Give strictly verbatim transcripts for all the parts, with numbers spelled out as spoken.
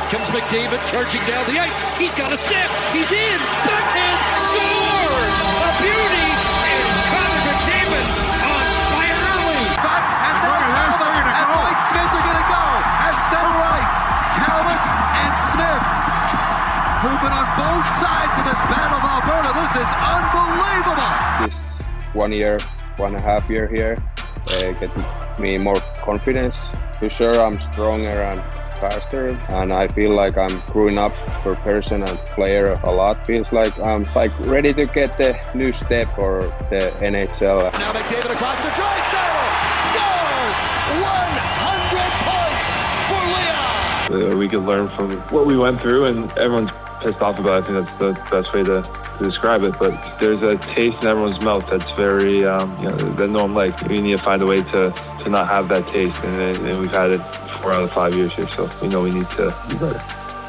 comes McDavid charging down the ice. He's got a step. He's in. Backhand. Score. A beauty. And Connor McDavid on fire early. But, and now Talbot and Mike Smith are going to go. At center ice, Talbot and Smith, who've been on both sides of this battle of Alberta. This is unbelievable. This one year, one and a half year here, uh, get me more confidence. For sure, I'm stronger and faster, and I feel like I'm growing up for person and player a lot. Feels like I'm like ready to get the new step for the N H L. Now McDavid across the Draisaitl scores one hundred points for Leon. Uh, we could learn from what we went through, and everyone's pissed off about it. I think that's the best way to, to describe it. But there's a taste in everyone's mouth that's very, um, you know, that no one likes. We need to find a way to, to not have that taste, and, and we've had it four out of five years here, so we know we need to do better.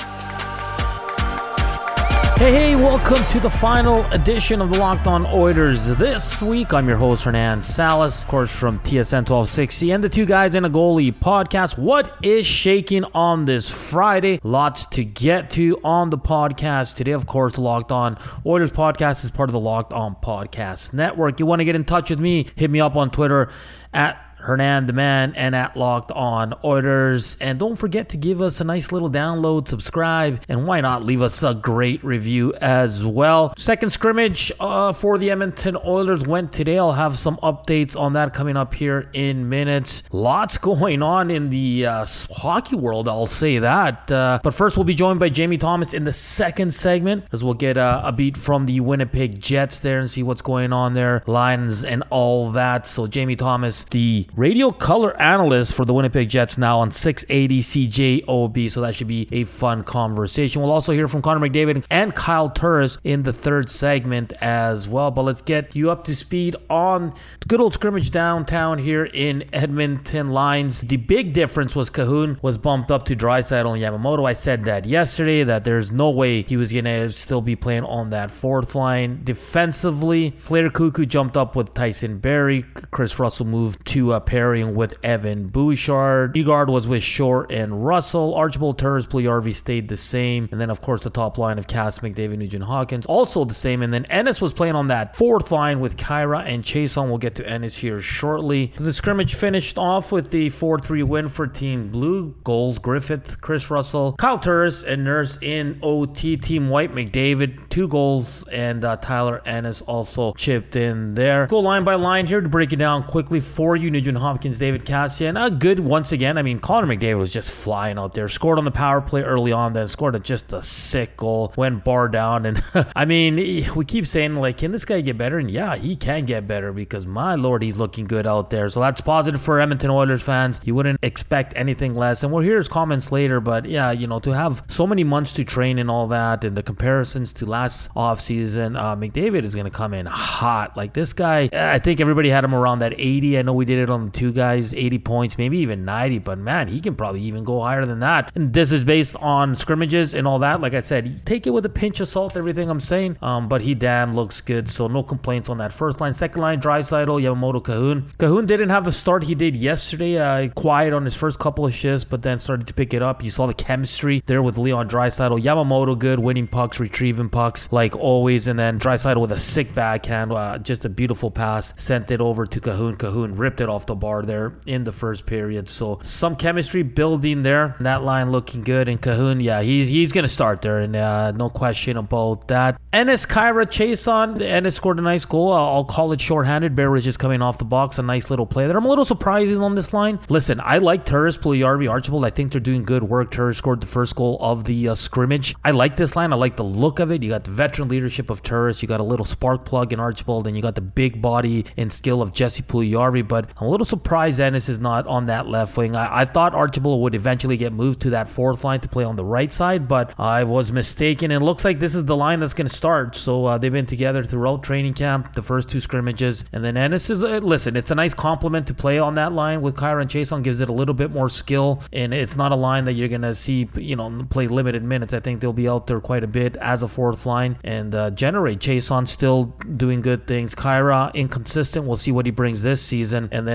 Hey, hey, welcome to the final edition of the Locked On Oilers. This week, I'm your host, Hernan Salas, of course, from T S N twelve sixty, and the Two Guys and a Goalie podcast. What is shaking on this Friday? Lots to get to on the podcast today. Of course, the Locked On Oilers podcast is part of the Locked On Podcast Network. You want to get in touch with me? Hit me up on Twitter at Hernan the Man and at Locked On Oilers. And don't forget to give us a nice little download, subscribe, and why not leave us a great review as well. Second scrimmage uh, for the Edmonton Oilers went today. I'll have some updates on that coming up here in minutes. Lots going on in the uh, hockey world, I'll say that. Uh, but first, we'll be joined by Jamie Thomas in the second segment, as we'll get uh, a beat from the Winnipeg Jets there and see what's going on there, lines and all that. So Jamie Thomas, the radio color analyst for the Winnipeg Jets, now on six eighty C J O B, so that should be a fun conversation. We'll also hear from Connor McDavid and Kyle Turris in the third segment as well. But let's get you up to speed on the good old scrimmage downtown here in Edmonton lines. The big difference was Kahun was bumped up to Draisaitl and Yamamoto. I said that yesterday, that there's no way he was going to still be playing on that fourth line. Defensively, Slater Koekkoek jumped up with Tyson Barrie. Chris Russell moved to a pairing with Evan Bouchard. Nygaard was with Short and Russell. Archibald, Turris, Puljujarvi stayed the same. And then, of course, the top line of Cass, McDavid, Nugent Hopkins also the same. And then Ennis was playing on that fourth line with Kyra and Chason. We'll get to Ennis here shortly. The scrimmage finished off with the four three win for Team Blue. Goals, Griffith, Chris Russell, Kyle Turris, and Nurse in O T. Team White, McDavid, two goals, and uh, Tyler Ennis also chipped in there. Go line by line here to break it down quickly for you. Nugent Hopkins, David Kassian, a good once again. I mean, Connor McDavid was just flying out there. Scored on the power play early on, then scored a, just a sick goal. Went bar down, and I mean, we keep saying, like, can this guy get better? And yeah, he can get better, because my lord, he's looking good out there. So that's positive for Edmonton Oilers fans. You wouldn't expect anything less. And we'll hear his comments later, but yeah, you know, to have so many months to train and all that, and the comparisons to last offseason, uh, McDavid is going to come in hot. Like, this guy, I think everybody had him around that eighty. I know we did it on the Two Guys, eighty points, maybe even ninety, but man, he can probably even go higher than that. And this is based on scrimmages and all that. Like I said, take it with a pinch of salt, everything I'm saying, um, but he damn looks good, so no complaints on that first line. Second line, Draisaitl, Yamamoto, Kahun. Kahun didn't have the start he did yesterday, uh, quiet on his first couple of shifts, but then started to pick it up. You saw the chemistry there with Leon Draisaitl. Yamamoto good, winning pucks, retrieving pucks like always, and then Draisaitl with a sick backhand, uh, just a beautiful pass, sent it over to Kahun. Kahun ripped it off the bar there in the first period. So some chemistry building there. That line looking good. And Kahun, yeah, he's, he's going to start there, and uh, no question about that. Ennis, Kyra, Chason. Ennis scored a nice goal. I'll, I'll call it shorthanded. Barrie is just coming off the box. A nice little play there. I'm a little surprised on this line. Listen, I like Turris, Puljujarvi, Archibald. I think they're doing good work. Turris scored the first goal of the uh, scrimmage. I like this line. I like the look of it. You got the veteran leadership of Turris. You got a little spark plug in Archibald, and you got the big body and skill of Jesse Puljujarvi. But I'm a little surprised Ennis is not on that left wing. I, I thought Archibald would eventually get moved to that fourth line to play on the right side, but I was mistaken. And it looks like this is the line that's going to start. So uh, they've been together throughout training camp, the first two scrimmages. And then Ennis is, uh, listen, it's a nice compliment to play on that line with Kyra and Chason. Gives it a little bit more skill. And it's not a line that you're going to see, you know, play limited minutes. I think they'll be out there quite a bit as a fourth line and uh, generate. Chason still doing good things. Kyra, inconsistent. We'll see what he brings this season. And then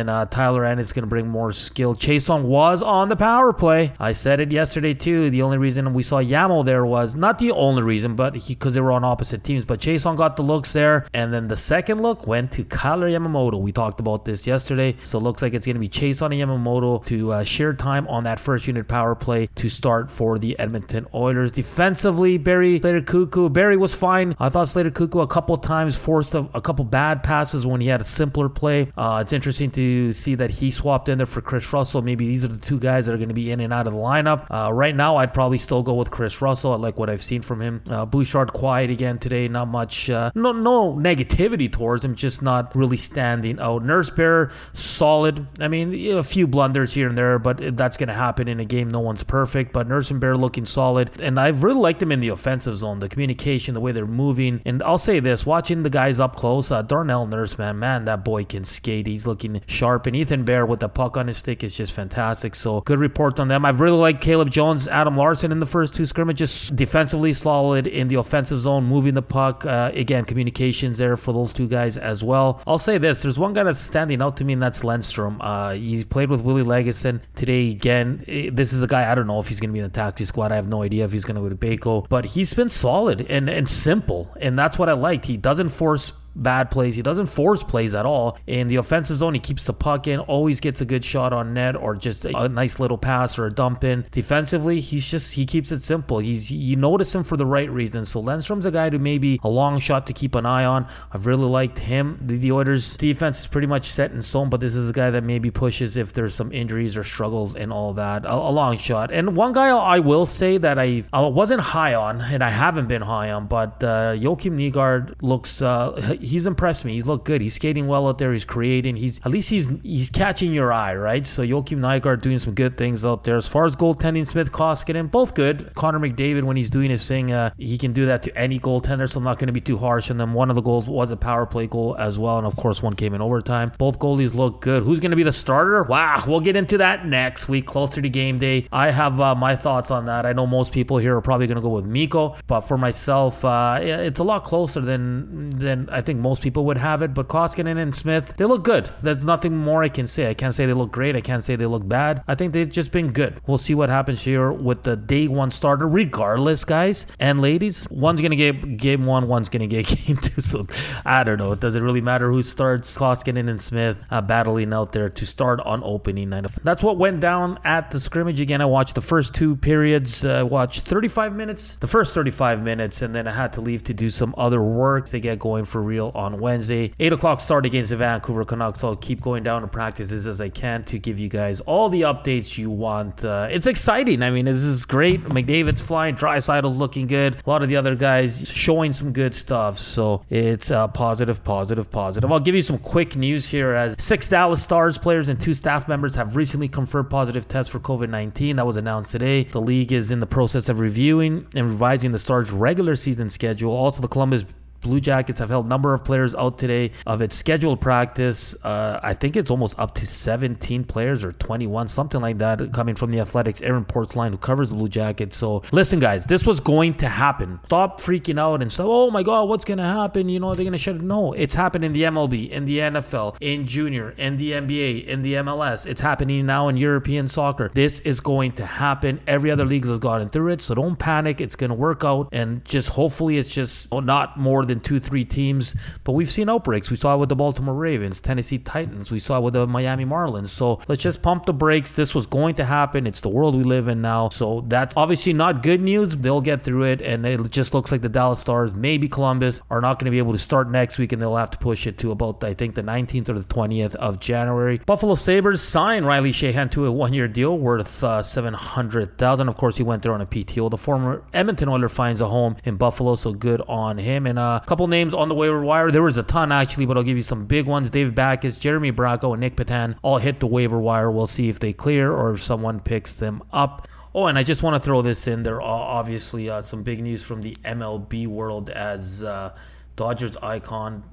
and uh, Tyler Ennis is going to bring more skill. Chason was on the power play. I said it yesterday too. The only reason we saw Yamo there was, not the only reason, but because they were on opposite teams. But Chason got the looks there. And then the second look went to Kyler Yamamoto. We talked about this yesterday. So it looks like it's going to be Chason and Yamamoto to uh, share time on that first unit power play to start for the Edmonton Oilers. Defensively, Barry Slater Cuckoo. Barry was fine. I thought Slater Cuckoo a couple times forced a, a couple bad passes when he had a simpler play. Uh, it's interesting to see that he swapped in there for Chris Russell. Maybe these are the two guys that are going to be in and out of the lineup. Uh, right now, I'd probably still go with Chris Russell. I like what I've seen from him. Uh, Bouchard quiet again today. Not much, uh, no, no negativity towards him, just not really standing out. Nurse Bear, solid. I mean, a few blunders here and there, but that's going to happen in a game. No one's perfect, but Nurse and Bear looking solid. And I've really liked them in the offensive zone, the communication, the way they're moving. And I'll say this, watching the guys up close, uh, Darnell Nurse, man, man, that boy can skate. He's looking sharp. And Ethan Bear with the puck on his stick is just fantastic. So good report on them. I've really liked Caleb Jones, Adam Larson in the first two scrimmages. Defensively solid in the offensive zone, moving the puck. Uh, again, communications there for those two guys as well. I'll say this, there's one guy that's standing out to me, and that's Lindstrom. Uh, he played with Willie Legason today again. This is a guy, I don't know if he's going to be in the taxi squad. I have no idea if he's going to go to Baco, but he's been solid and, and simple, and that's what I liked. He doesn't force bad plays. He doesn't force plays at all. In the offensive zone, he keeps the puck in, always gets a good shot on net or just a nice little pass or a dump in. Defensively, he's just, he keeps it simple. He's, you notice him for the right reasons. So Lindstrom's a guy to maybe a long shot to keep an eye on. I've really liked him. The, the Oilers defense is pretty much set in stone, but this is a guy that maybe pushes if there's some injuries or struggles and all that. A, a long shot. And one guy I will say that I, I wasn't high on, and I haven't been high on, but uh, Joakim Nygard looks, uh, he's impressed me. He's looked good. He's skating well out there. He's creating. He's at least he's he's catching your eye, right? So Joakim Nygard doing some good things out there. As far as goaltending, Smith, Koskinen, both good. Connor McDavid, when he's doing his thing, uh, he can do that to any goaltender, so I'm not going to be too harsh on them. One of the goals was a power play goal as well, and of course one came in overtime. Both goalies look good. Who's going to be the starter? Wow, we'll get into that next week, closer to game day. I have uh, my thoughts on that. I know most people here are probably going to go with Mikko, but for myself, uh, it's a lot closer than than I think most people would have it. But Koskinen and Smith, they look good. There's nothing more I can say. I can't say they look great. I can't say they look bad. I think they've just been good. We'll see what happens here with the day one starter. Regardless, guys and ladies, one's going to get game one, one's going to get game two. So I don't know. It doesn't really matter who starts. Koskinen and Smith uh, battling out there to start on opening night. That's what went down at the scrimmage. Again, I watched the first two periods. I uh, watched thirty-five minutes, the first thirty-five minutes, and then I had to leave to do some other work to get going for real on Wednesday. eight o'clock start against the Vancouver Canucks. I'll keep going down to practices as I can to give you guys all the updates you want. Uh, it's exciting. I mean, this is great. McDavid's flying. Draisaitl's looking good. A lot of the other guys showing some good stuff. So it's uh, positive, positive, positive. I'll give you some quick news here as six Dallas Stars players and two staff members have recently confirmed positive tests for covid nineteen. That was announced today. The league is in the process of reviewing and revising the Stars' regular season schedule. Also, the Columbus Blue Jackets have held a number of players out today of its scheduled practice. Uh, I think it's almost up to seventeen players or twenty-one, something like that, coming from the Athletics' Aaron Portzline, who covers the Blue Jackets. So listen, guys, this was going to happen. Stop freaking out and say, oh my God, what's going to happen? You know, they're going to shut it. No, it's happened in the M L B, in the N F L, in Junior, in the N B A, in the M L S. It's happening now in European soccer. This is going to happen. Every other league has gotten through it, so don't panic. It's going to work out, and just hopefully it's just not more than two, three teams. But we've seen outbreaks. We saw it with the Baltimore Ravens, Tennessee Titans. We saw it with the Miami Marlins. So let's just pump the brakes. This was going to happen. It's the world we live in now. So that's obviously not good news. They'll get through it. And it just looks like the Dallas Stars, maybe Columbus, are not going to be able to start next week, and they'll have to push it to about, I think, the nineteenth or the twentieth of January. Buffalo Sabres signed Riley Sheahan to a one-year deal worth uh, seven hundred thousand dollars. Of course, he went there on a P T O. The former Edmonton Oiler finds a home in Buffalo, so good on him. And a couple names on the waiver wire. There was a ton, actually, but I'll give you some big ones. David Backes, Jeremy Bracco, and Nick Patan all hit the waiver wire. We'll see if they clear or if someone picks them up. Oh, and I just want to throw this in. There are obviously uh, some big news from the M L B world as uh, Dodgers icon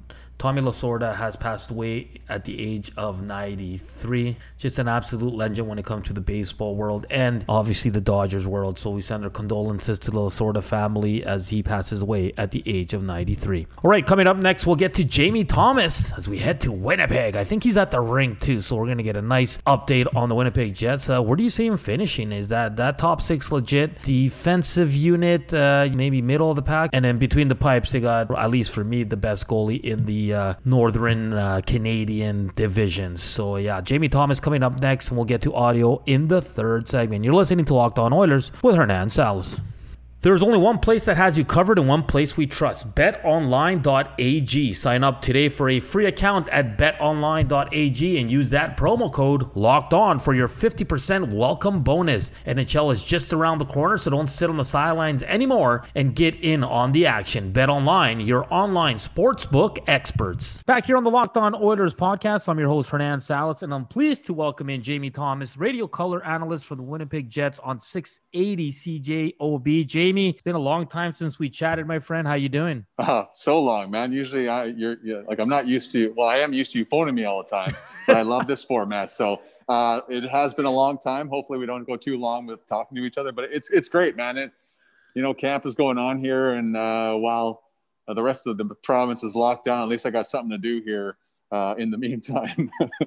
Tommy Lasorda has passed away at the age of ninety-three. Just an absolute legend when it comes to the baseball world and obviously the Dodgers world. So we send our condolences to the Lasorda family as he passes away at the age of ninety-three. All right, coming up next, we'll get to Jamie Thomas as we head to Winnipeg. I think he's at the rink too, so we're going to get a nice update on the Winnipeg Jets. Uh, where do you see him finishing? Is that that top six legit? Defensive unit, uh, maybe middle of the pack? And then between the pipes, they got, at least for me, the best goalie in the uh, Northern uh, Canadian divisions. So yeah, Jamie Thomas coming up next, and we'll get to audio in the third segment. You're listening to Locked On Oilers with Hernan Salas. There's only one place that has you covered and one place we trust, bet online dot a g. Sign up today for a free account at bet online dot a g and use that promo code LOCKEDON for your fifty percent welcome bonus. N H L is just around the corner, so don't sit on the sidelines anymore and get in on the action. BetOnline, your online sportsbook experts. Back here on the Locked On Oilers podcast, I'm your host, Hernan Salas, and I'm pleased to welcome in Jamie Thomas, radio color analyst for the Winnipeg Jets on six eighty C J O B. Jamie, it's been a long time since we chatted, my friend. How you doing? Oh, so long, man. Usually I, you're, you're like, I'm not used to, well, I am used to you phoning me all the time, but I love this format. So uh, it has been a long time. Hopefully we don't go too long with talking to each other, but it's, it's great, man. It, you know, camp is going on here. And uh, while uh, the rest of the province is locked down, at least I got something to do here uh, in the meantime.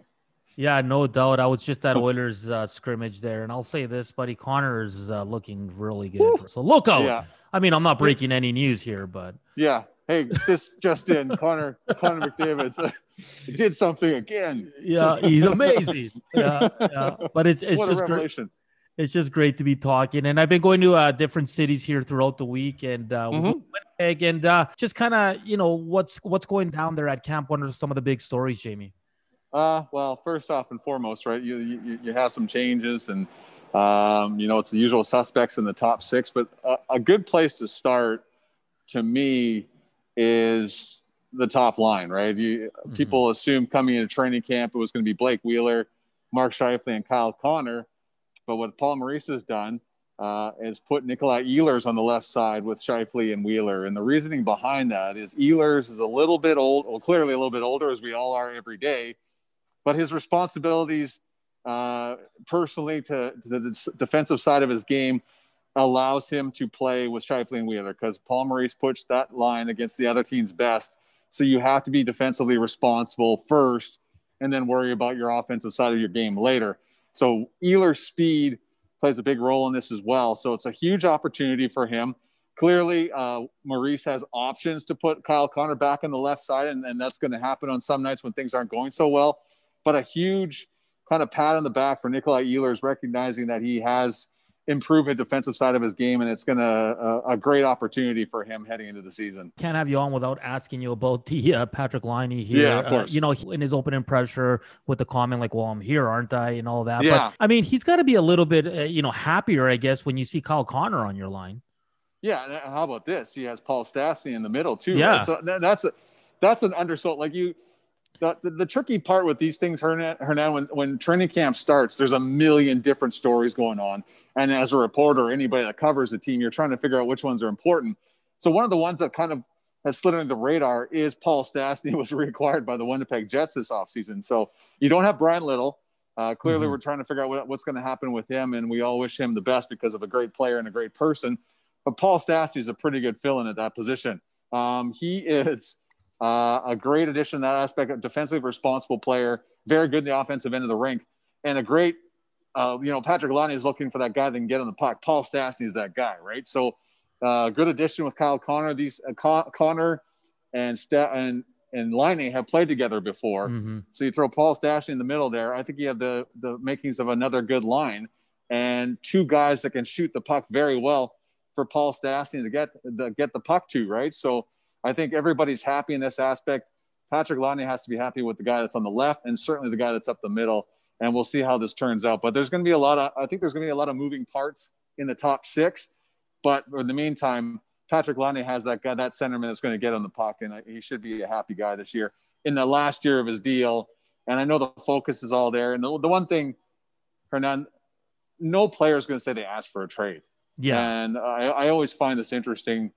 Yeah, no doubt. I was just at Oilers uh, scrimmage there, and I'll say this, buddy, Connor is uh, looking really good. Woo! So look out. Yeah. I mean, I'm not breaking any news here, but yeah. Hey, this just in, Connor Connor McDavid uh, did something again. Yeah, he's amazing. yeah, yeah. But it's it's what just a revelation. Great. It's just great to be talking, and I've been going to uh, different cities here throughout the week, and uh, mm-hmm. Winnipeg, and uh, just kind of, you know, what's what's going down there at camp. What are some of the big stories, Jamie? Uh, well, first off and foremost, right, you you, you have some changes, and, um, you know, it's the usual suspects in the top six. But a, a good place to start, to me, is the top line, right? You, mm-hmm. People assume coming into training camp it was going to be Blake Wheeler, Mark Scheifele, and Kyle Connor. But what Paul Maurice has done uh, is put Nikolai Ehlers on the left side with Scheifele and Wheeler. And the reasoning behind that is Ehlers is a little bit old, well, clearly a little bit older, as we all are every day. But his responsibilities uh, personally to, to the defensive side of his game allows him to play with Scheifele and Wheeler, because Paul Maurice puts that line against the other team's best. So you have to be defensively responsible first and then worry about your offensive side of your game later. So Ehlers' speed plays a big role in this as well. So it's a huge opportunity for him. Clearly, uh, Maurice has options to put Kyle Connor back on the left side, and, and that's going to happen on some nights when things aren't going so well. But a huge kind of pat on the back for Nikolai Ehlers, recognizing that he has improved the defensive side of his game, and it's going to uh, a great opportunity for him heading into the season. Can't have you on without asking you about the uh, Patrick Laine here. Yeah, of course. Uh, you know, in his opening pressure with the comment like, well, I'm here, aren't I? And all that. Yeah. But, I mean, he's got to be a little bit, uh, you know, happier, I guess, when you see Kyle Connor on your line. Yeah. And how about this? He has Paul Stastny in the middle too. Yeah. Right? So that's a, that's an undersold, like you, The, the, the tricky part with these things, Hernan, Hernan when, when training camp starts, there's a million different stories going on. And as a reporter, anybody that covers the team, you're trying to figure out which ones are important. So one of the ones that kind of has slid under the radar is Paul Stastny was reacquired by the Winnipeg Jets this offseason. So you don't have Brian Little. Uh, clearly, mm-hmm. we're trying to figure out what, what's going to happen with him, and we all wish him the best because of a great player and a great person. But Paul Stastny is a pretty good fill-in at that position. Um, he is – Uh, a great addition in that aspect, a defensively responsible player, very good in the offensive end of the rink, and a great, uh, you know, Patrick Laine is looking for that guy that can get on the puck. Paul Stastny is that guy, right? So, uh, good addition with Kyle Connor. These uh, Con- Connor and Sta- and and Laine have played together before, mm-hmm. so you throw Paul Stastny in the middle there. I think you have the the makings of another good line and two guys that can shoot the puck very well for Paul Stastny to get the, get the puck to, right? So. I think everybody's happy in this aspect. Patrick Laine has to be happy with the guy that's on the left and certainly the guy that's up the middle. And we'll see how this turns out. But there's going to be a lot of, I think there's going to be a lot of moving parts in the top six. But in the meantime, Patrick Laine has that guy, that centerman that's going to get on the puck. And he should be a happy guy this year in the last year of his deal. And I know the focus is all there. And the, the one thing, Hernan, no player is going to say they asked for a trade. Yeah. And I, I always find this interesting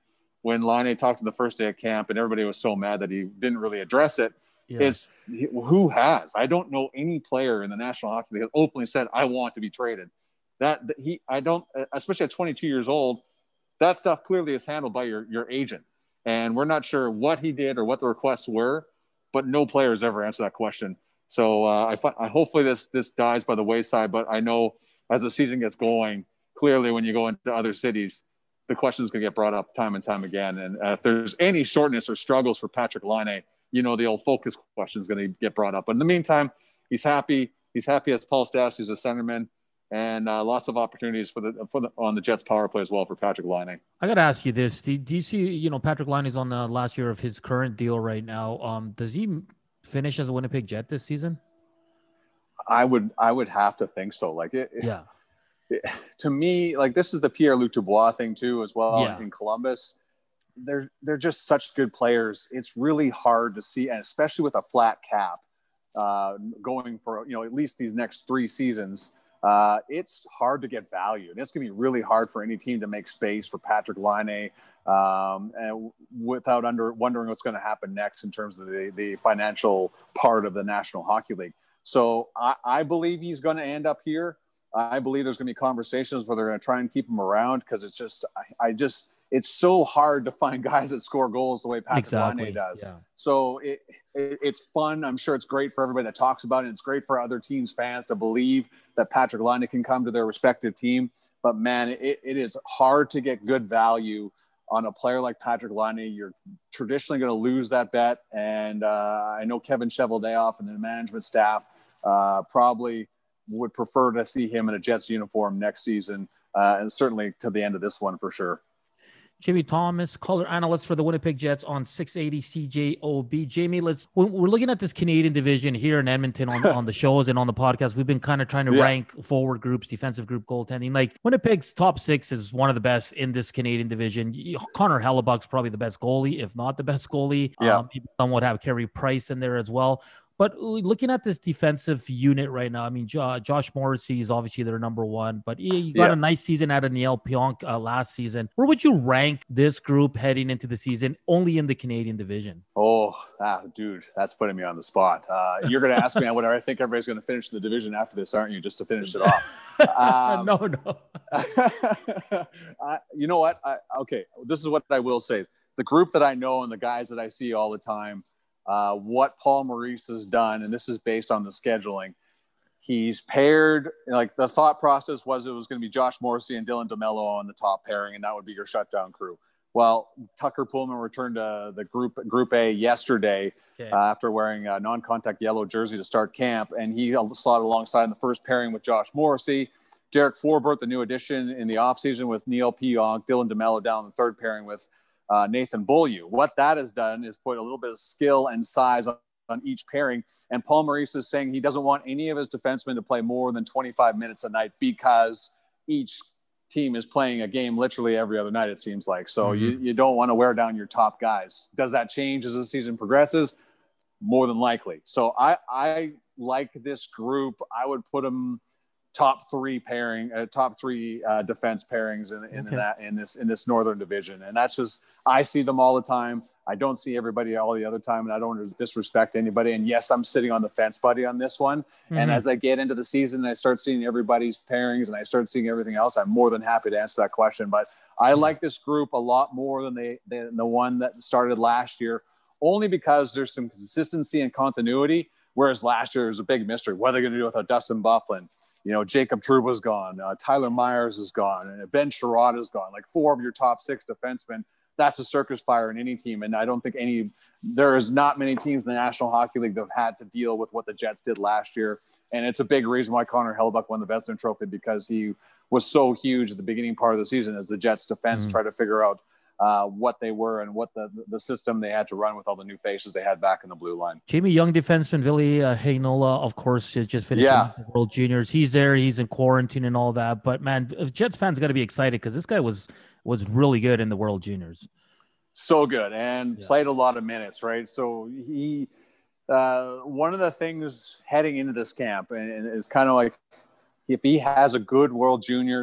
when Laine talked to the first day of camp and everybody was so mad that he didn't really address it, yeah. is who has? I don't know any player in the National Hockey League that openly said, I want to be traded. That, that he, I don't, especially at twenty-two years old, that stuff clearly is handled by your, your agent. And we're not sure what he did or what the requests were, but no player has ever answered that question. So uh, I, find, I hopefully this this dies by the wayside. But I know as the season gets going, clearly when you go into other cities, the question is going to get brought up time and time again. And uh, if there's any shortness or struggles for Patrik Laine, you know the old focus question is going to get brought up. But in the meantime, he's happy. He's happy as Paul Stastny is a centerman. And uh, lots of opportunities for the for the on the Jets power play as well for Patrik Laine. I got to ask you this: do, do you see, you know, Patrik Laine is on the last year of his current deal right now? Um, does he finish as a Winnipeg Jet this season? I would I would have to think so. Like it, yeah. It, to me, like this is the Pierre-Luc Dubois thing too, as well yeah. in Columbus. They're they're just such good players. It's really hard to see, and especially with a flat cap, uh, going for you know at least these next three seasons. Uh, it's hard to get value, and it's going to be really hard for any team to make space for Patrik Laine um, and without under wondering what's going to happen next in terms of the, the financial part of the National Hockey League. So I, I believe he's going to end up here. I believe there's going to be conversations where they're going to try and keep him around because it's just, I, I just, it's so hard to find guys that score goals the way Patrik exactly. Laine does. Yeah. So it, it, it's fun. I'm sure it's great for everybody that talks about it. It's great for other teams' fans to believe that Patrik Laine can come to their respective team. But man, it, it is hard to get good value on a player like Patrik Laine. You're traditionally going to lose that bet. And uh, I know Kevin Cheveldayoff and the management staff uh, probably would prefer to see him in a Jets uniform next season. Uh, and certainly to the end of this one for sure. Jamie Thomas, color analyst for the Winnipeg Jets on six eighty C J O B. Jamie, let's when we're looking at this Canadian division here in Edmonton on, on the shows and on the podcast. We've been kind of trying to yeah. rank forward groups, defensive group, goaltending. Like Winnipeg's top six is one of the best in this Canadian division. Connor Hellebuck's probably the best goalie, if not the best goalie. Yeah. Um, some would have Carey Price in there as well. But looking at this defensive unit right now, I mean, jo- Josh Morrissey is obviously their number one, but you got yeah. a nice season out of Neil Pionk uh, last season. Where would you rank this group heading into the season, only in the Canadian division? Oh, ah, dude, that's putting me on the spot. Uh, you're going to ask me what I think everybody's going to finish the division after this, aren't you, just to finish it off? Um, no, no. uh, you know what? I, okay, this is what I will say. The group that I know and the guys that I see all the time, Uh, what Paul Maurice has done, and this is based on the scheduling, he's paired, like the thought process was it was going to be Josh Morrissey and Dylan DeMello on the top pairing, and that would be your shutdown crew. Well, Tucker Pullman returned to the group Group A yesterday okay. uh, after wearing a non-contact yellow jersey to start camp, and he slotted alongside in the first pairing with Josh Morrissey. Derek Forbort, the new addition in the offseason with Neil Pionk, Dylan DeMello down in the third pairing with Uh, Nathan Beaulieu. What that has done is put a little bit of skill and size on, on each pairing. And Paul Maurice is saying he doesn't want any of his defensemen to play more than twenty-five minutes a night because each team is playing a game literally every other night, it seems like. So mm-hmm. you, you don't want to wear down your top guys. Does that change as the season progresses? More than likely. So I, I like this group. I would put them top three pairing, uh, top three uh, defense pairings in, in, okay. in that in this in this Northern Division, and that's just I see them all the time. I don't see everybody all the other time, and I don't disrespect anybody. And yes, I'm sitting on the fence, buddy, on this one. Mm-hmm. And as I get into the season, and I start seeing everybody's pairings, and I start seeing everything else, I'm more than happy to answer that question. But I mm-hmm. like this group a lot more than they than the one that started last year, only because there's some consistency and continuity. Whereas last year was a big mystery. What are they going to do without Dustin Byfuglien? You know, Jacob Trouba's gone. Uh, Tyler Myers is gone. And Ben Sherrod is gone. Like four of your top six defensemen. That's a circus fire in any team. And I don't think any – there is not many teams in the National Hockey League that have had to deal with what the Jets did last year. And it's a big reason why Connor Hellebuck won the Vezina Trophy, because he was so huge at the beginning part of the season as the Jets defense mm-hmm. tried to figure out uh, what they were and what the the system they had to run with all the new faces they had back in the blue line. Jamie, young defenseman Ville uh, Heinola, of course, is just finishing yeah. the World Juniors. He's there. He's in quarantine and all that. But, man, Jets fans got to be excited because this guy was was really good in the World Juniors. So good, and yeah. played a lot of minutes, right? So he uh, – one of the things heading into this camp and, and is kind of like if he has a good World Juniors –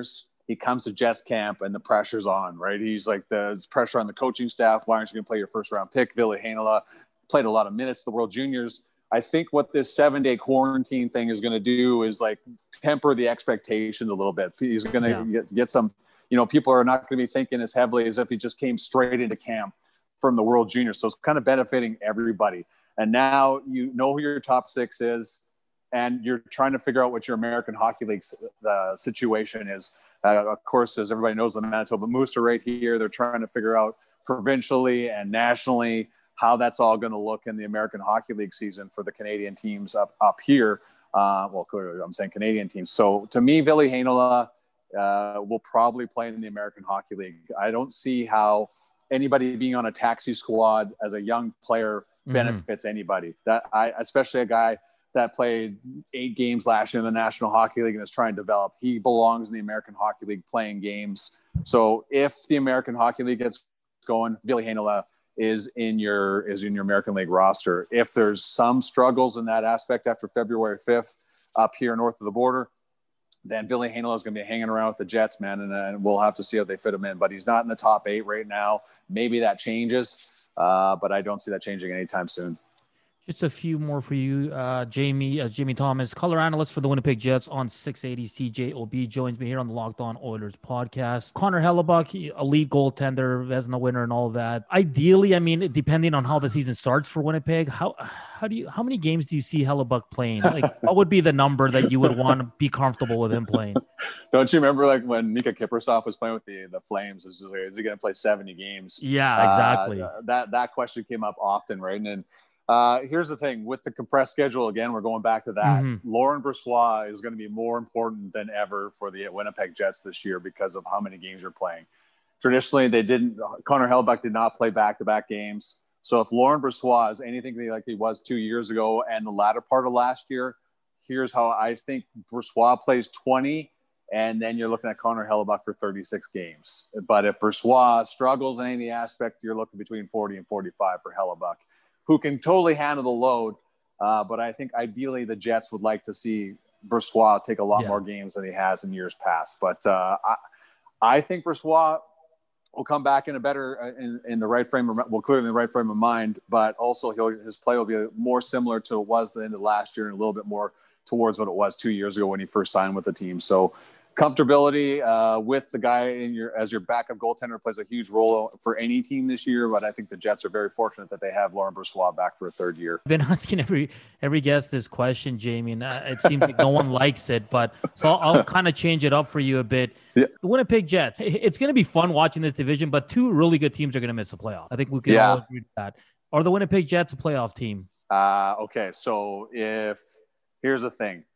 he comes to Jets camp and the pressure's on, right? He's like, there's pressure on the coaching staff. Why aren't you going to play your first round pick? Ville Heinola played a lot of minutes, the World Juniors. I think what this seven day quarantine thing is going to do is like temper the expectations a little bit. He's going to yeah. get, get some, you know, people are not going to be thinking as heavily as if he just came straight into camp from the World Juniors. So it's kind of benefiting everybody. And now you know who your top six is, and you're trying to figure out what your American Hockey League uh, situation is. Uh, of course, as everybody knows, the Manitoba Moose are right here. They're trying to figure out provincially and nationally how that's all going to look in the American Hockey League season for the Canadian teams up, up here. Uh, well, clearly I'm saying Canadian teams. So to me, Ville Heinola uh, will probably play in the American Hockey League. I don't see how anybody being on a taxi squad as a young player benefits mm-hmm. anybody. That I, especially a guy that played eight games last year in the National Hockey League and is trying to develop. He belongs in the American Hockey League playing games. So if the American Hockey League gets going, Ville Heinola is in your is in your American League roster. If there's some struggles in that aspect after February fifth up here north of the border, then Ville Heinola is going to be hanging around with the Jets, man, and, and we'll have to see how they fit him in. But he's not in the top eight right now. Maybe that changes, uh, but I don't see that changing anytime soon. Just a few more for you, uh, Jamie, as Jamie Thomas, color analyst for the Winnipeg Jets on six eighty C J O B, joins me here on the Locked On Oilers podcast. Connor Hellebuyck, elite goaltender, Vezina winner, and all of that. Ideally, I mean, depending on how the season starts for Winnipeg, how how do you how many games do you see Hellebuyck playing? Like, what would be the number that you would want to be comfortable with him playing? Don't you remember, like when Mika Kiprasov was playing with the the Flames? Is, like, is he going to play seventy games? Yeah, exactly. Uh, that that question came up often, right? And. Uh, here's the thing with the compressed schedule. Again, we're going back to that. Mm-hmm. Laurent Brossoit is going to be more important than ever for the Winnipeg Jets this year because of how many games you're playing. Traditionally, they didn't. Connor Hellebuyck did not play back-to-back games. So if Laurent Brossoit is anything like he was two years ago and the latter part of last year, here's how I think Brossoit plays twenty, and then you're looking at Connor Hellebuyck for thirty-six games. But if Brossoit struggles in any aspect, you're looking between forty and forty-five for Hellebuyck, who can totally handle the load. Uh, but I think ideally the Jets would like to see Brossoit take a lot yeah. more games than he has in years past. But uh, I, I think Brossoit will come back in a better, uh, in, in the right frame of, well, clearly in the right frame of mind, but also he'll, his play will be more similar to what it was the end of last year and a little bit more towards what it was two years ago when he first signed with the team. So comfortability uh, with the guy in your as your backup goaltender plays a huge role for any team this year, but I think the Jets are very fortunate that they have Laurent Brossoit back for a third year. I've been asking every every guest this question, Jamie, and it seems like no one likes it, but so I'll, I'll kind of change it up for you a bit. Yeah. The Winnipeg Jets, it's going to be fun watching this division, but two really good teams are going to miss the playoff. I think we can yeah. all agree with that. Are the Winnipeg Jets a playoff team? Uh, okay, so if here's the thing.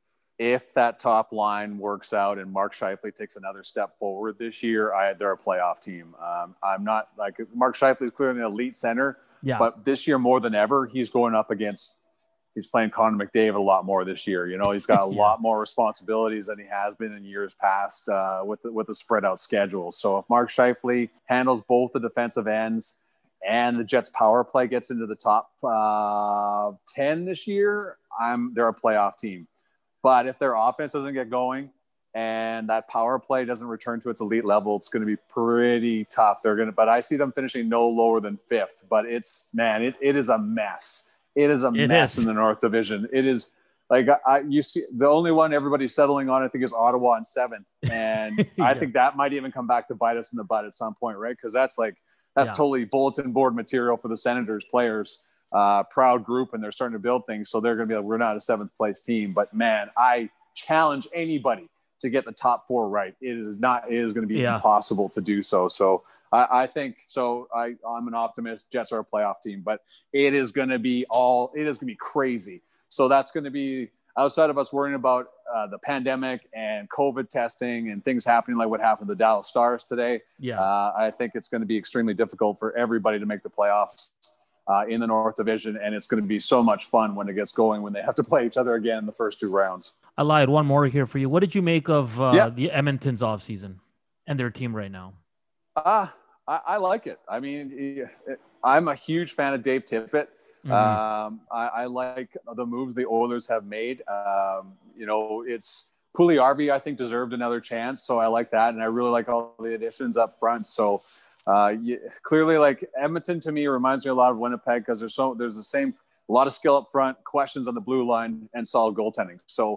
If that top line works out and Mark Scheifele takes another step forward this year, I, they're a playoff team. Um, I'm not like Mark Scheifele is clearly an elite center, yeah. but this year more than ever, he's going up against, he's playing Connor McDavid a lot more this year. You know, he's got a yeah. lot more responsibilities than he has been in years past uh, with the, with a spread out schedule. So if Mark Scheifele handles both the defensive ends and the Jets power play gets into the top uh, ten this year, I'm they're a playoff team. But if their offense doesn't get going and that power play doesn't return to its elite level, it's going to be pretty tough. They're going to, but I see them finishing no lower than fifth. But it's man, it, it is a mess. It is a it mess is. in the North Division. It is like I you see the only one everybody's settling on, I think, is Ottawa in seventh, and yeah. I think that might even come back to bite us in the butt at some point, right? Because that's like that's yeah. totally bulletin board material for the Senators players. Uh, proud group, and they're starting to build things. So they're going to be like, we're not a seventh place team, but man, I challenge anybody to get the top four right. It is not, it is going to be yeah. impossible to do so. So I, I think, so I, I'm an optimist. Jets are a playoff team, but it is going to be all, it is going to be crazy. So that's going to be outside of us worrying about uh, the pandemic and COVID testing and things happening like what happened to the Dallas Stars today. Yeah. Uh, I think it's going to be extremely difficult for everybody to make the playoffs Uh, in the North Division, and it's going to be so much fun when it gets going, when they have to play each other again in the first two rounds. I lied. One more here for you. What did you make of uh, yeah. the Edmonton's offseason and their team right now? Uh, I, I like it. I mean, I'm a huge fan of Dave Tippett. Mm-hmm. Um, I, I like the moves the Oilers have made. Um, you know, it's Puljujärvi, I think, deserved another chance. So I like that. And I really like all the additions up front. So uh, you, clearly, like Edmonton to me reminds me a lot of Winnipeg because there's so there's the same, a lot of skill up front, questions on the blue line, and solid goaltending. So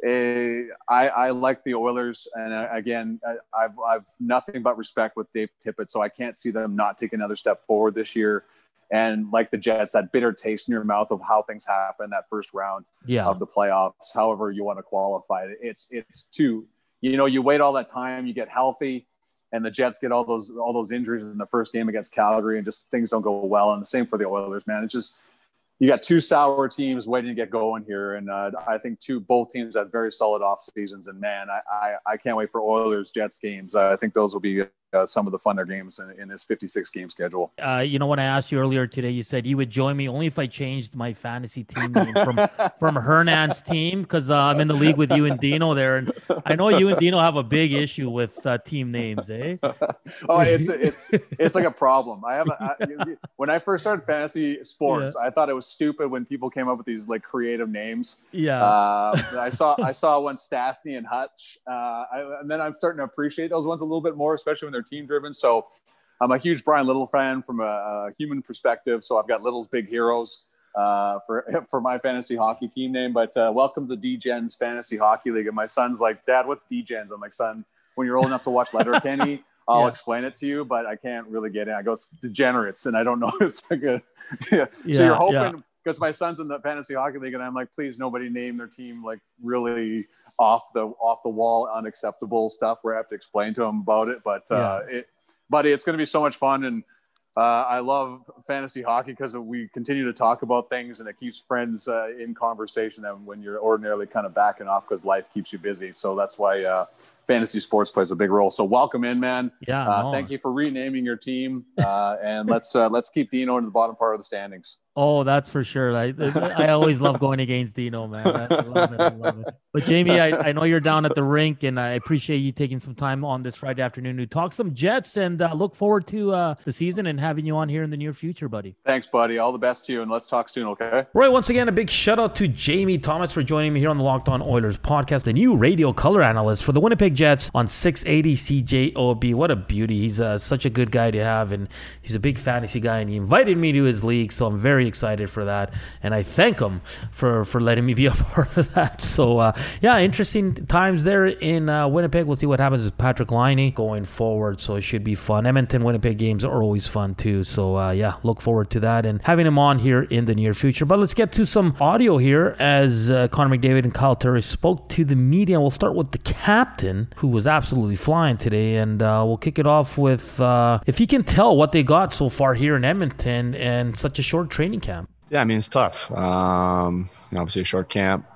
uh, I, I like the Oilers. And uh, again, I, I've, I've nothing but respect with Dave Tippett. So I can't see them not take another step forward this year. And like the Jets, that bitter taste in your mouth of how things happen that first round yeah. of the playoffs, however you want to qualify it. It's it's too, you know, you wait all that time, you get healthy, and the Jets get all those all those injuries in the first game against Calgary, and just things don't go well. And the same for the Oilers, man. It's just you got two sour teams waiting to get going here, and uh, I think two both teams had very solid off seasons. And man, I I, I can't wait for Oilers Jets games. I think those will be Uh, some of the funner games in, in this fifty-six game schedule. Uh, you know, when I asked you earlier today, you said you would join me only if I changed my fantasy team name from from Hernan's team because uh, I'm in the league with you and Dino there, and I know you and Dino have a big issue with uh, team names, eh? oh, it's it's it's like a problem. I have a, I, when I first started fantasy sports, yeah. I thought it was stupid when people came up with these like creative names. Yeah, uh, I saw I saw one Stastny and Hutch, uh, I, and then I'm starting to appreciate those ones a little bit more, especially when they're team driven. So I'm a huge Brian Little fan from a, a human perspective. So I've got Little's Big Heroes uh, for, for my fantasy hockey team name, but uh, welcome to D-Gens Fantasy Hockey League. And my son's like, Dad, what's D-Gens? I'm like, son, when you're old enough to watch Letterkenny, I'll yeah. explain it to you, but I can't really get it. I go, it's degenerates. And I don't know. It's like a, yeah. yeah. So you're hoping, yeah. because my son's in the fantasy hockey league, and I'm like, please, nobody name their team like really off the off the wall, unacceptable stuff where I have to explain to him about it. But uh, yeah. it, but it's going to be so much fun, and uh, I love fantasy hockey because we continue to talk about things, and it keeps friends uh, in conversation. And when you're ordinarily kind of backing off because life keeps you busy, so that's why uh, fantasy sports plays a big role. So welcome in, man. Yeah. Uh, no. Thank you for renaming your team, uh, and let's uh, let's keep Dino in the bottom part of the standings. Oh, that's for sure. I I always love going against Dino, man. I love it. I love it. But Jamie, I, I know you're down at the rink, and I appreciate you taking some time on this Friday afternoon to talk some Jets, and uh, look forward to uh, the season and having you on here in the near future, buddy. Thanks, buddy. All the best to you, and let's talk soon, okay? Right. Once again, a big shout out to Jamie Thomas for joining me here on the Locked On Oilers podcast, the new radio color analyst for the Winnipeg Jets on six eighty C J O B. What a beauty. He's uh, such a good guy to have, and he's a big fantasy guy, and he invited me to his league, so I'm very excited for that. And I thank him for, for letting me be a part of that. So, uh, yeah, interesting times there in uh, Winnipeg. We'll see what happens with Patrick Laine going forward. So it should be fun. Edmonton, Winnipeg games are always fun too. So, uh, yeah, look forward to that and having him on here in the near future. But let's get to some audio here as uh, Connor McDavid and Kyle Turris spoke to the media. We'll start with the captain, who was absolutely flying today. And uh, we'll kick it off with uh, if you can tell what they got so far here in Edmonton and such a short training camp. Yeah, I mean, it's tough. Um, you know, obviously a short camp.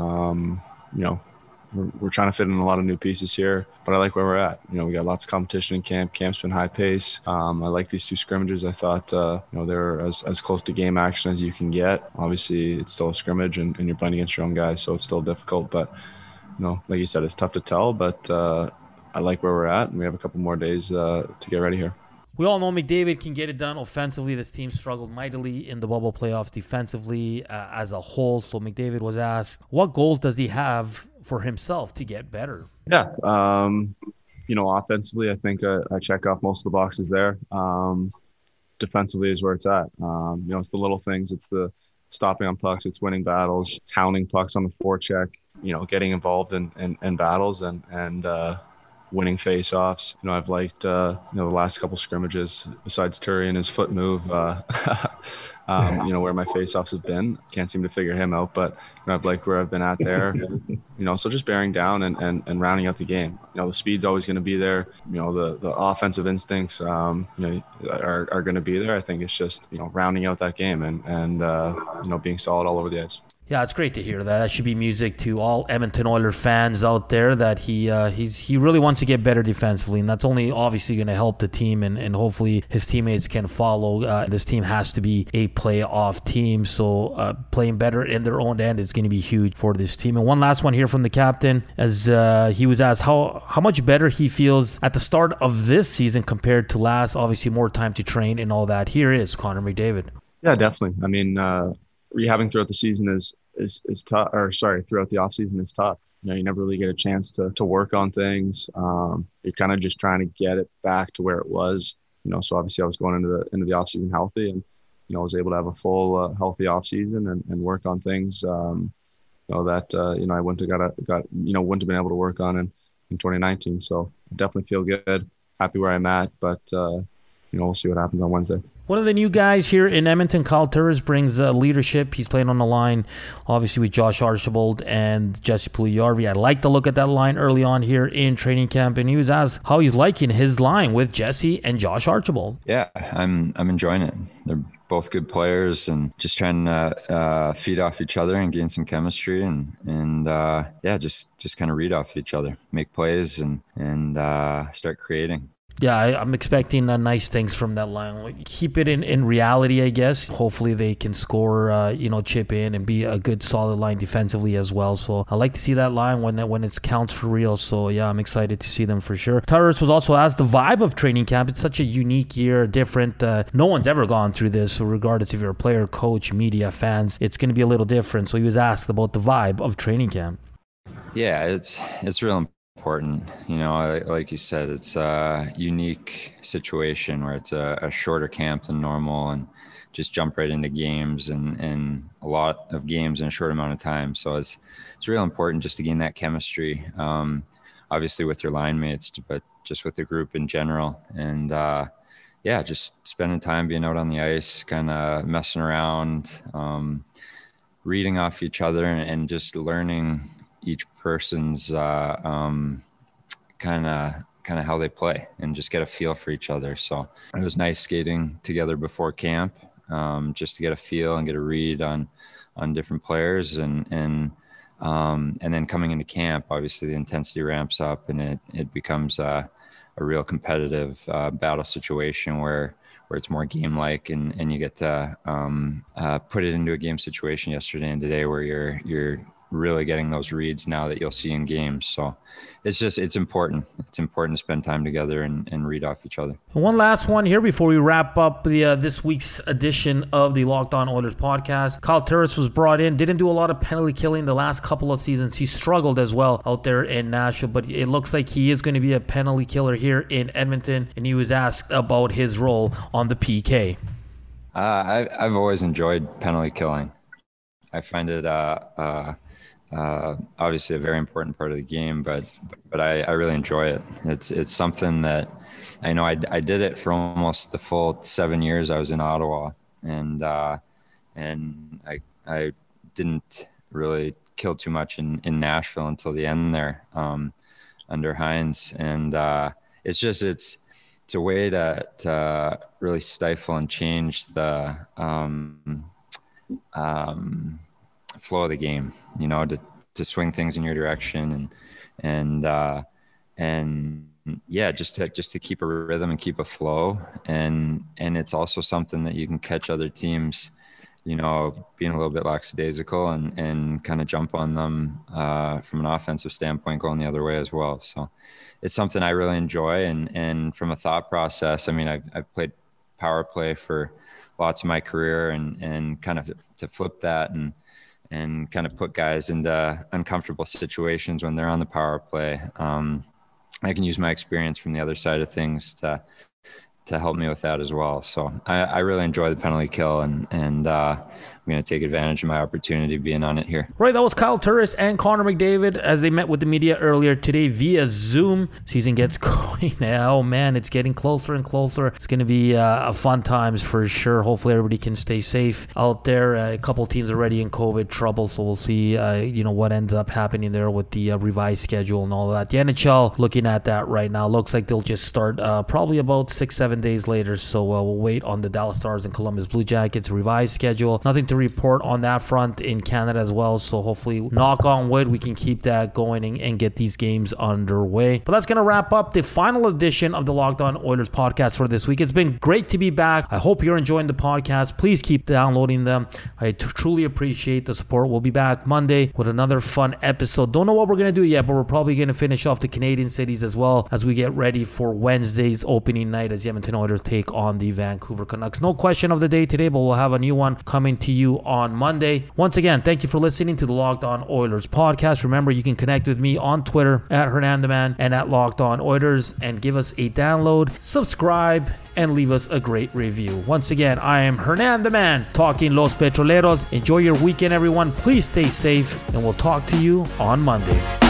Um, you know, we're, we're trying to fit in a lot of new pieces here, but I like where we're at. You know, we got lots of competition in camp. Camp's been high pace. Um, I like these two scrimmages. I thought, uh, you know, they're as, as close to game action as you can get. Obviously, it's still a scrimmage, and, and you're playing against your own guys, so it's still difficult. But, you know, like you said, it's tough to tell, but uh, I like where we're at, and we have a couple more days uh, to get ready here. We all know McDavid can get it done offensively. This team struggled mightily in the bubble playoffs defensively uh, as a whole. So McDavid was asked, what goals does he have for himself to get better? Yeah. Um, you know, offensively, I think I, I check off most of the boxes there. Um, defensively is where it's at. Um, you know, it's the little things. It's the stopping on pucks. It's winning battles, it's hounding pucks on the forecheck, you know, getting involved in, in, in battles and, and, uh, winning face-offs. You know, I've liked, uh, you know, the last couple scrimmages, besides Turry and his foot move, uh, um, you know, where my face-offs have been. Can't seem to figure him out, but you know, I've liked where I've been at there. You know, so just bearing down and, and, and rounding out the game. You know, the speed's always going to be there. You know, the, the offensive instincts, um, you know, are, are going to be there. I think it's just, you know, rounding out that game and, and uh, you know, being solid all over the ice. Yeah, it's great to hear that. That should be music to all Edmonton Oilers fans out there that he uh, he's he really wants to get better defensively, and that's only obviously going to help the team, and, and hopefully his teammates can follow. Uh, this team has to be a playoff team, so uh, playing better in their own end is going to be huge for this team. And one last one here from the captain, as uh, he was asked how, how much better he feels at the start of this season compared to last, obviously more time to train and all that. Here is Connor McDavid. Yeah, definitely. I mean, uh, rehabbing throughout the season is is is tough, or sorry, throughout the off season is tough. you know, you never really get a chance to to work on things. Um, you're kind of just trying to get it back to where it was, you know. So obviously I was going into the into the off season healthy, and you know, I was able to have a full uh, healthy off season and, and work on things, um, you know, that uh, you know I wouldn't have got a, got you know wouldn't have been able to work on in, in twenty nineteen. So I definitely feel good, happy where I'm at, but uh, you know, we'll see what happens on Wednesday. One of the new guys here in Edmonton, Kyle Turris, brings uh, leadership. He's playing on the line, obviously, with Josh Archibald and Jesse Puljujarvi. I like to look at that line early on here in training camp, and he was asked how he's liking his line with Jesse and Josh Archibald. Yeah, I'm I'm enjoying it. They're both good players, and just trying to uh, feed off each other and gain some chemistry, and and uh, yeah, just just kind of read off each other, make plays, and and uh, start creating. Yeah, I, I'm expecting uh, nice things from that line. Keep it in, in reality, I guess. Hopefully they can score, uh, you know, chip in and be a good, solid line defensively as well. So I like to see that line when when it counts for real. So, yeah, I'm excited to see them for sure. Turris was also asked the vibe of training camp. It's such a unique year, different. Uh, no one's ever gone through this. So regardless if you're a player, coach, media, fans, it's going to be a little different. So he was asked about the vibe of training camp. Yeah, it's it's real important. Important, you know, like you said, it's a unique situation where it's a, a shorter camp than normal, and just jump right into games and, and a lot of games in a short amount of time. So it's it's real important just to gain that chemistry, um, obviously with your line mates, but just with the group in general. And uh, yeah, just spending time being out on the ice, kind of messing around, um, reading off each other, and, and just learning each person's uh, um, kind of kind of how they play, and just get a feel for each other. So it was nice skating together before camp, um, just to get a feel and get a read on on different players, and and um, and then coming into camp, obviously the intensity ramps up, and it it becomes a, a real competitive uh, battle situation where where it's more game-like, and, and you get to um, uh, put it into a game situation yesterday and today where you're you're really getting those reads now that you'll see in games. So it's just, it's important. It's important to spend time together and, and read off each other. One last one here before we wrap up the uh, this week's edition of the Locked On Oilers podcast. Kyle Turris was brought in, didn't do a lot of penalty killing the last couple of seasons. He struggled as well out there in Nashville, but it looks like he is going to be a penalty killer here in Edmonton, and he was asked about his role on the P K. Uh, I, I've always enjoyed penalty killing. I find it uh, uh, Uh, obviously a very important part of the game, but but I, I really enjoy it. It's it's something that I know I, I did it for almost the full seven years I was in Ottawa, and uh, and I I didn't really kill too much in, in Nashville until the end there um, under Hines, and uh, it's just it's it's a way to to really stifle and change the um, um, flow of the game, you know, to, to swing things in your direction, and, and, uh, and yeah, just to, just to keep a rhythm and keep a flow. And, and it's also something that you can catch other teams, you know, being a little bit lackadaisical, and, and kind of jump on them, uh, from an offensive standpoint, going the other way as well. So it's something I really enjoy. And, and from a thought process, I mean, I've, I've played power play for lots of my career, and, and kind of to flip that and, and kind of put guys into uncomfortable situations when they're on the power play. Um, I can use my experience from the other side of things to to help me with that as well. So I, I really enjoy the penalty kill, and, and uh, I'm going to take advantage of my opportunity being on it here. Right, that was Kyle Turris and Connor McDavid as they met with the media earlier today via Zoom. Season gets going now. Oh, man, it's getting closer and closer. It's going to be uh, a fun times for sure. Hopefully everybody can stay safe out there. Uh, a couple teams already in COVID trouble, so we'll see uh, you know, what ends up happening there with the uh, revised schedule and all that. The N H L looking at that right now. Looks like they'll just start uh, probably about six, seven days later, so uh, we'll wait on the Dallas Stars and Columbus Blue Jackets revised schedule. Nothing to report on that front in Canada as well, so hopefully, knock on wood, we can keep that going and, and get these games underway. But that's going to wrap up the final edition of the Locked On Oilers podcast for this week. It's been great to be back. I hope you're enjoying the podcast. Please keep downloading them. I t- truly appreciate the support. We'll be back Monday with another fun episode. Don't know what we're going to do yet, but we're probably going to finish off the Canadian cities as well as we get ready for Wednesday's opening night as the Edmonton Edmonton Oilers take on the Vancouver Canucks. No question of the day today, but we'll have a new one coming to you on Monday. Once again, thank you for listening to the Locked On Oilers podcast. Remember, you can connect with me on Twitter at Hernandaman and at Locked On Oilers, and give us a download, subscribe, and leave us a great review. Once again, I am Hernan the Man, talking Los Petroleros. Enjoy your weekend, everyone. Please stay safe, and we'll talk to you on Monday.